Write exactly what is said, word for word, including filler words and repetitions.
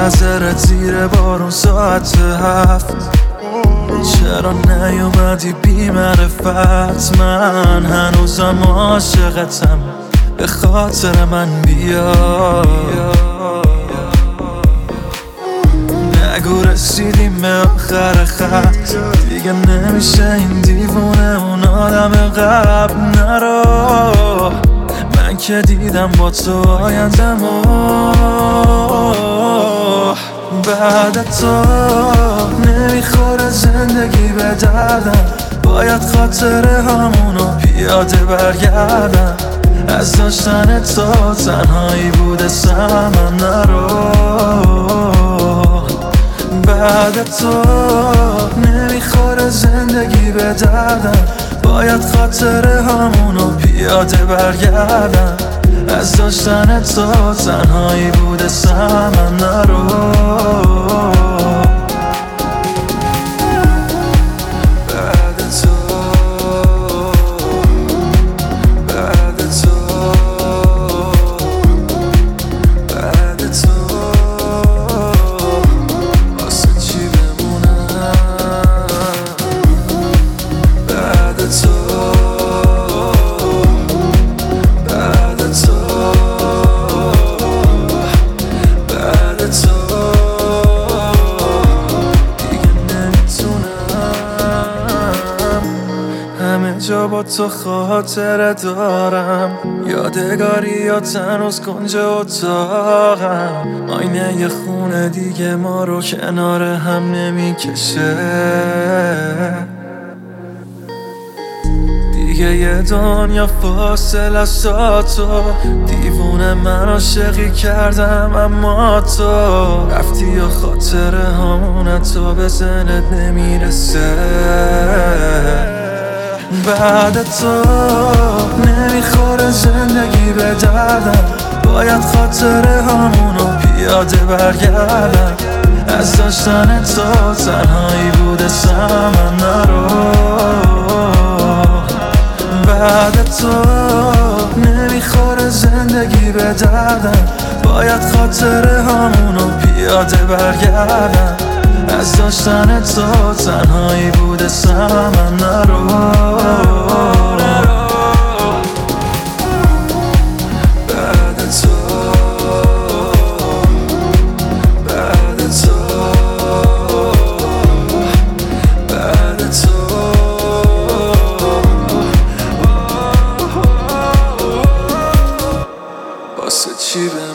منتظرت زیر بارون ساعت هفت. چرا نیومدی بی معرفت؟ من هنوزم عاشقتم، به خاطر من بیا. نگو رسیدیم به آخر خط، دیگه نمیشه این دیوونه اون آدم قبل. نرو، من که دیدم با تو آیندمو. بعد تو نمیخوره زندگی به دردم، باید خاطره همونو پیاده برگردم. از داشتن تو تنهایی بوده سمم. نرو، بعد تو نمیخوره زندگی به دردم، باید خاطره همونو پیاده برگردم. از داشتن تو تنهایی بوده سمم. نرو، همه جا با تو خاطره دارم، یادگاری یا هنوز کنج اتاقم. آینه یه خونه دیگه ما رو کنار هم نمیکشه. دیگه یه دنیا فاصله است تا تو. دیوونه من عاشقی کردم اما تو رفتی و خاطره همونه تو به ذهنت نمیرسه. بعد تو نمیخوره زندگی به دردم، باید خاطره همونو پیاده برگردم. از داشتن تو تنهایی بوده سمم. نرو، بعد تو نمیخوره زندگی به دردم، باید خاطره همونو پیاده برگردم. از داشتن تو تنهایی بوده سمم. نرو، بعد تو بعد تو بعد تو واسه چی